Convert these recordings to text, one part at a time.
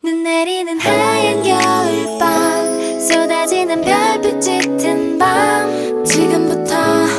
눈 내리는 하얀 겨울밤 쏟아지는 별빛 짙은 밤 지금부터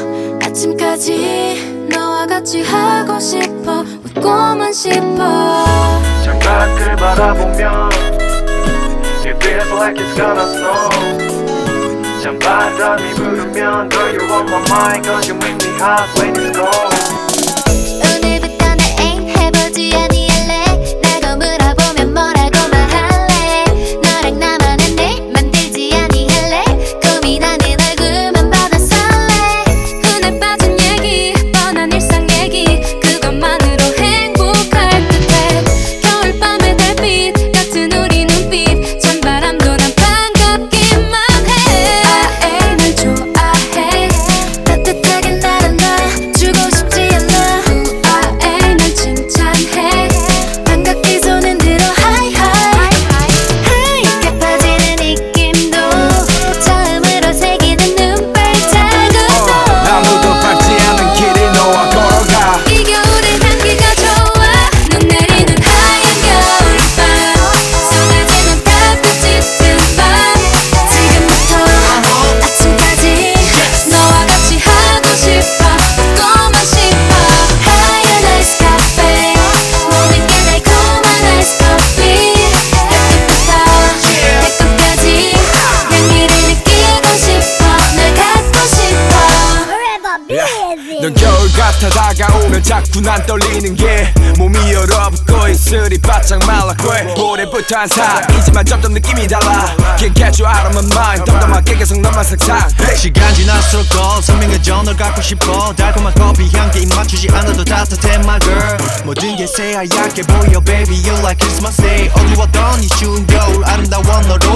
아침까지 너와 같이 하고 싶어 웃고만 싶어 창밖을 바라보면 It feels like it's gonna snow 찬바람이 부르면 Girl you're on my mind Cause you make me hot when it's cold 오늘부터 나 ain't 해보지 아니할래 나도 물어보면 뭐라고 말할래 너랑 나만의 내 만들지 아니할래 고민하는 얼굴만 봐도 설레 흔해 빠진 얘기 뻔한 일상 얘기 그것만으로 행복할 듯해 겨울밤의 달빛 같은 우리 눈빛 찬바람도 난 반갑기만 해 I 널 좋아해 따뜻하게 날 안아주고 싶지 않아 날 칭찬해 반갑게 손 흔들어 하이 하얗게 빠지는 느낌도 처음으로 새기는 눈발자국도 아무도 밟지 않은 길을 너와 걸어가 이 겨울의 향기가 좋아 눈 내리는 하얀 겨울밤 쏟아지는 달빛 짙은 밤 지금부터 아침까지 너와 같이 하고 싶어 웃고만 싶어 하얀 아이스 카페 모든 게 달콤한 아이스 커피 햇빛부터 배꼽까지 향기를 느끼고 싶어 널 갖고 싶어 Forever be with 넌 겨울 같아 다가오면 자꾸 난 떨리는 게 몸이 얼어붙고 입술이 바짝 말랐고 올해부터 한 살이지만 점점 느낌이 달라 Can't get you out of my mind 덤덤하게 계속 너만 상상해 시간 지날수록 더 선명해져 널 갖고 싶어 달콤한 커피 향기 입 맞추지 않아도 따뜻해 my girl 모든 게 새하얗게 보여 baby you like Christmas day 어두웠던 이 추운 겨울 아름다워 너로